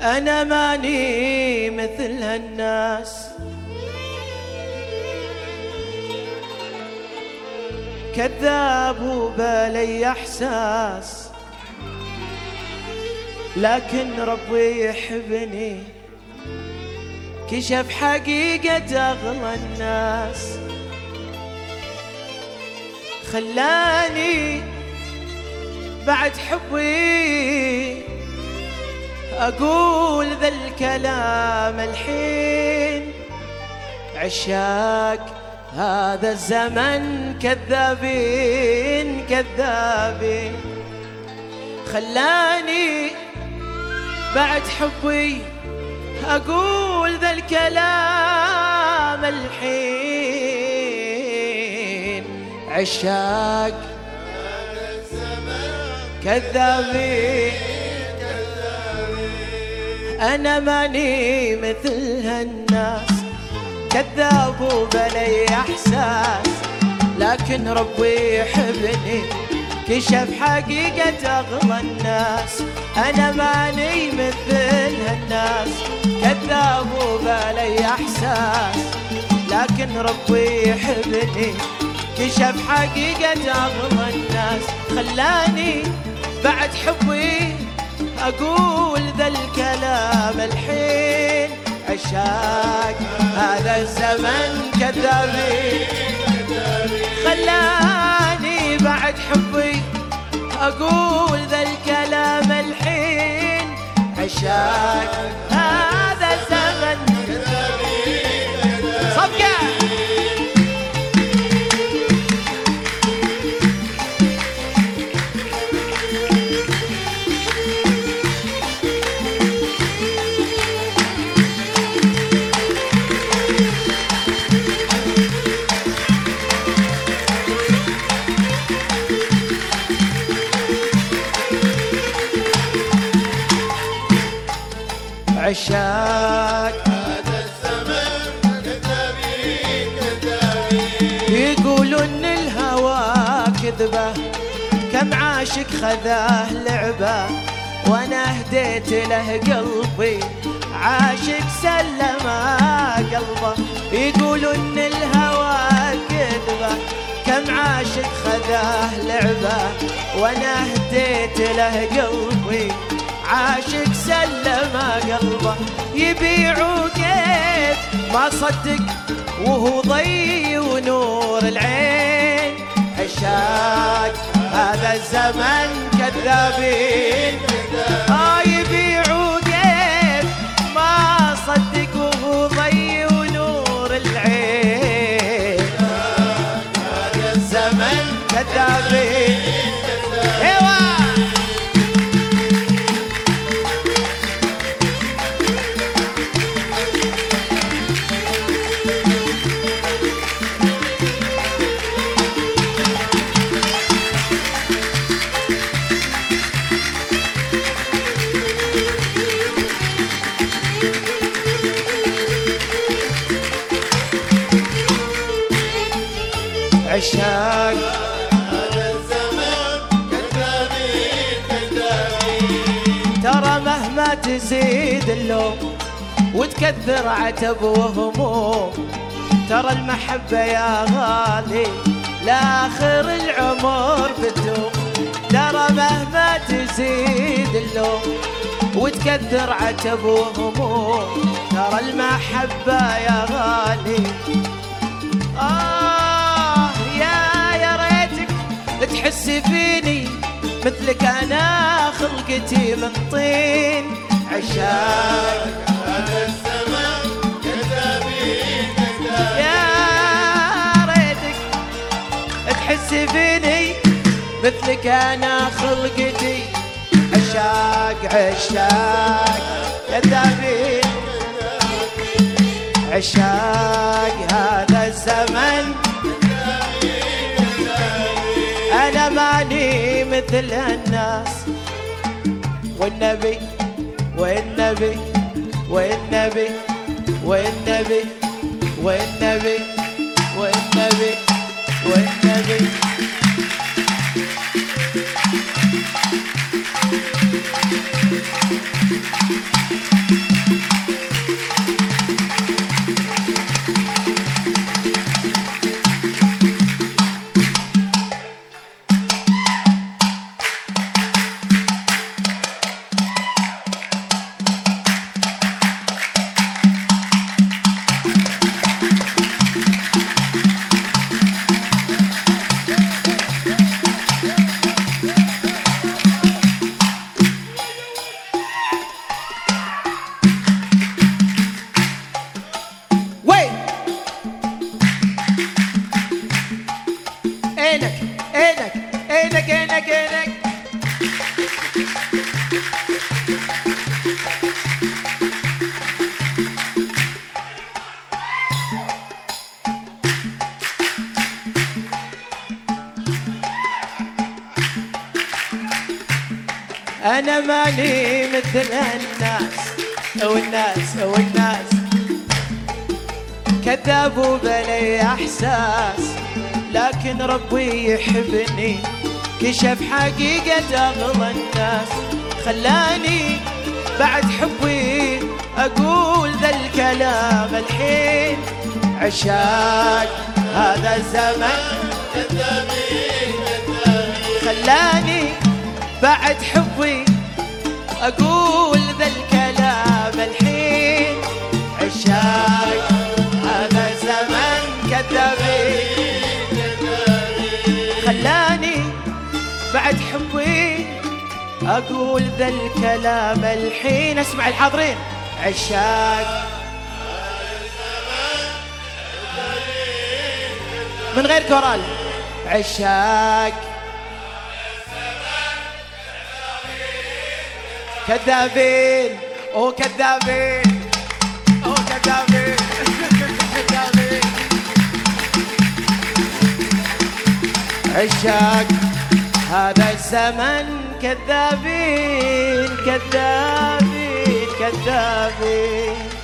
أنا ماني مثل هالناس، كذاب وبلي إحساس، لكن ربي يحبني كشف حقيقة أغلى الناس، خلاني بعد حبي أقول ذا الكلام الحين. عشاق هذا الزمن كذابين كذابين، خلاني بعد حبي أقول ذا الكلام الحين. عشاق هذا الزمن كذابين، أنا ماني مثل هالناس، كذاب وبلي إحساس، لكن ربي يحبني كشف حقيقة أغلى الناس. أنا ماني مثل هالناس، كذاب وبلي إحساس، لكن ربي يحبني كشف حقيقة أغلى الناس، خلاني بعد حبي أقول ذا الكلام الحين. عشاق هذا الزمن كذابين، خلاني بعد حبي أقول ذا الكلام الحين. عشاق هذا الزمن كذابين صفقة. عشاق هذا الزمن كذابين كذابين، يقولون الهوى كذبة، كم عاشق خذاه لعبة، وانا هديت له قلبي عاشق سلم قلبه. يقولون الهوى كذبة، كم عاشق خذاه لعبة، وانا هديت له قلبي عاشق سلم قلبه. يبيعوا كيف ما صدق وهو ضي ونور العين. عشاق هذا الزمن كذابين، يبيعوا كيف ما صدق وهو ضي ونور العين. هذا الزمن كذابين. عشاق هذا الزمن كذابين كذابين، ترى مهما تزيد اللوم وتكثر عتب وهموم، ترى المحبة يا غالي لآخر العمر بتدوم. ترى مهما تزيد اللوم وتكثر عتب وهموم، ترى المحبة يا غالي تحس فيني مثلك أنا خلقتي من طين. عشاق هذا الزمن كذابين كذابين، يا ريتك تحس فيني مثلك أنا خلقتي. عشاق عشاق كذابين، عشاق هذا الزمن أنا ماني مثل الناس. والنبي والنبي والنبي والنبي والنبي والنبي والنبي عينك عينك عينك. أنا ماني مثل الناس والناس كذاب وبلي إحساس، لكن ربي يحبني كشف حقيقة أغلى الناس، خلاني بعد حبي أقول ذا الكلام الحين. عشاق هذا الزمن خلاني بعد حبي أقول ذا الكلام الحين. عشاق هذا الزمن كذابين خلاني بعد حبي أقول ذا الكلام الحين. اسمع الحاضرين. عشاق من غير كورال. عشاق كذابين كذابين كذابين كذابين. عشاق هذا الزمن كذابين كذابين كذابين.